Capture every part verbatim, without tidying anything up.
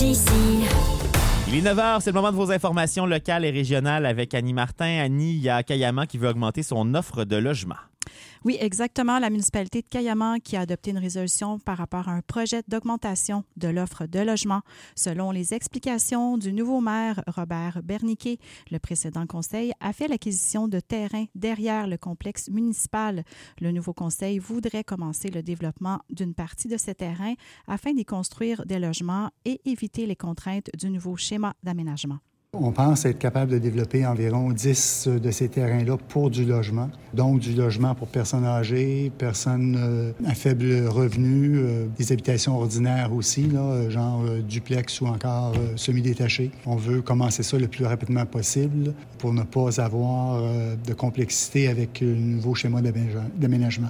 d'ici. Il est neuf heures, c'est le moment de vos informations locales et régionales avec Annie Martin. Annie, il y a Cayamant qui veut augmenter son offre de logement. Oui, exactement. La municipalité de Cayamant qui a adopté une résolution par rapport à un projet d'augmentation de l'offre de logement. Selon les explications du nouveau maire Robert Berniquet, le précédent conseil a fait l'acquisition de terrains derrière le complexe municipal. Le nouveau conseil voudrait commencer le développement d'une partie de ces terrains afin d'y construire des logements et éviter les contraintes du nouveau schéma d'aménagement. On pense être capable de développer environ dix de ces terrains-là pour du logement. Donc, du logement pour personnes âgées, personnes euh, à faible revenu, euh, des habitations ordinaires aussi, là, genre euh, duplex ou encore euh, semi-détachés. On veut commencer ça le plus rapidement possible pour ne pas avoir euh, de complexité avec le nouveau schéma d'aménagement.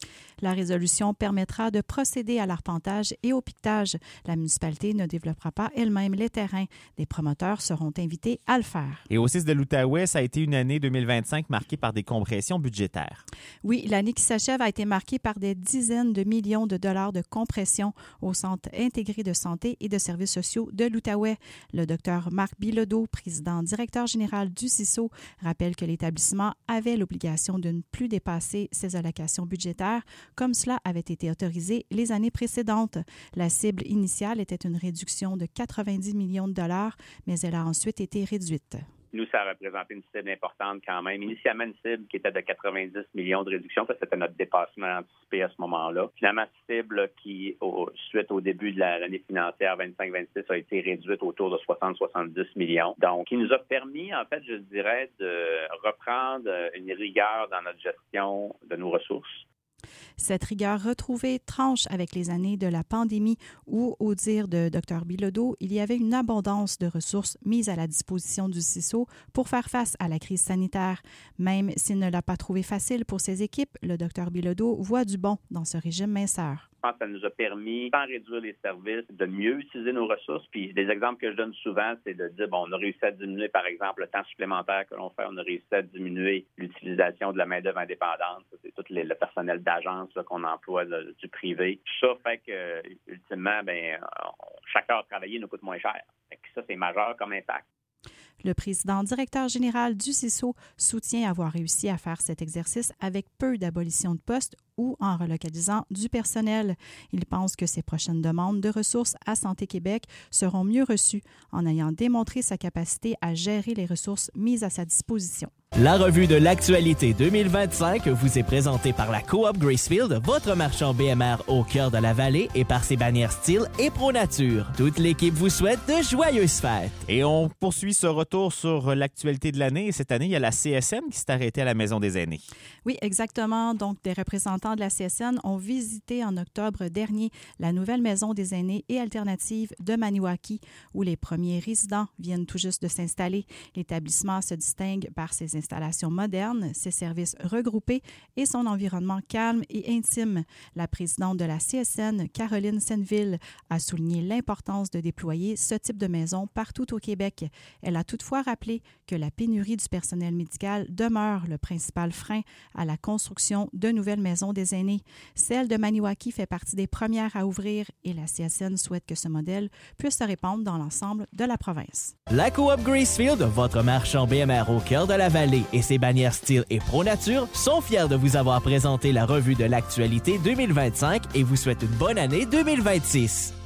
La résolution permettra de procéder à l'arpentage et au piquetage. La municipalité ne développera pas elle-même les terrains. Des promoteurs seront invités à le faire. Et au C I S de l'Outaouais, ça a été une année deux mille vingt-cinq marquée par des compressions budgétaires. Oui, l'année qui s'achève a été marquée par des dizaines de millions de dollars de compression au Centre intégré de santé et de services sociaux de l'Outaouais. Le docteur Marc Bilodeau, président directeur général du C I S O, rappelle que l'établissement avait l'obligation de ne plus dépasser ses allocations budgétaires comme cela avait été autorisé les années précédentes. La cible initiale était une réduction de quatre-vingt-dix millions de dollars, mais elle a ensuite été réduite. Nous, ça a représenté une cible importante quand même. Initialement, une cible qui était de quatre-vingt-dix millions de réduction, parce que c'était notre dépassement anticipé à ce moment-là. Finalement, cible qui, au, suite au début de la, l'année financière vingt-cinq vingt-six, a été réduite autour de soixante à soixante-dix millions. Donc, qui nous a permis, en fait, je dirais, de reprendre une rigueur dans notre gestion de nos ressources. Cette rigueur retrouvée tranche avec les années de la pandémie où, au dire de docteur Bilodeau, il y avait une abondance de ressources mises à la disposition du C I S O pour faire face à la crise sanitaire. Même s'il ne l'a pas trouvé facile pour ses équipes, le docteur Bilodeau voit du bon dans ce régime minceur. Je pense que ça nous a permis, sans réduire les services, de mieux utiliser nos ressources. Puis des exemples que je donne souvent, c'est de dire, bon, on a réussi à diminuer, par exemple, le temps supplémentaire que l'on fait. On a réussi à diminuer l'utilisation de la main-d'œuvre indépendante. Ça, c'est tout les, le personnel d'agence là, qu'on emploie là, du privé. Ça fait que, ultimement, ben, chaque heure travaillée nous coûte moins cher. Fait que ça, c'est majeur comme impact. Le président directeur général du C I S O soutient avoir réussi à faire cet exercice avec peu d'abolition de postes ou en relocalisant du personnel. Il pense que ses prochaines demandes de ressources à Santé Québec seront mieux reçues en ayant démontré sa capacité à gérer les ressources mises à sa disposition. La revue de l'actualité deux mille vingt-cinq vous est présentée par la Coop Gracefield, votre marchand B M R au cœur de la vallée et par ses bannières Style et Pro Nature. Toute l'équipe vous souhaite de joyeuses fêtes. Et on poursuit ce retour sur l'actualité de l'année. Et cette année, il y a la C S N qui s'est arrêtée à la Maison des aînés. Oui, exactement. Donc, des représentants de la C S N ont visité en octobre dernier la nouvelle Maison des aînés et alternative de Maniwaki, où les premiers résidents viennent tout juste de s'installer. L'établissement se distingue par ses installations modernes, ses services regroupés et son environnement calme et intime. La présidente de la C S N, Caroline Senneville, a souligné l'importance de déployer ce type de maison partout au Québec. Elle a toutefois rappelé que la pénurie du personnel médical demeure le principal frein à la construction de nouvelles maisons des aînés. Celle de Maniwaki fait partie des premières à ouvrir et la C S N souhaite que ce modèle puisse se répandre dans l'ensemble de la province. La Coop Gracefield, votre marchand B M R au cœur de la vallée et ses bannières Style et Pro Nature sont fiers de vous avoir présenté la revue de l'actualité deux mille vingt-cinq et vous souhaitent une bonne année deux mille vingt-six.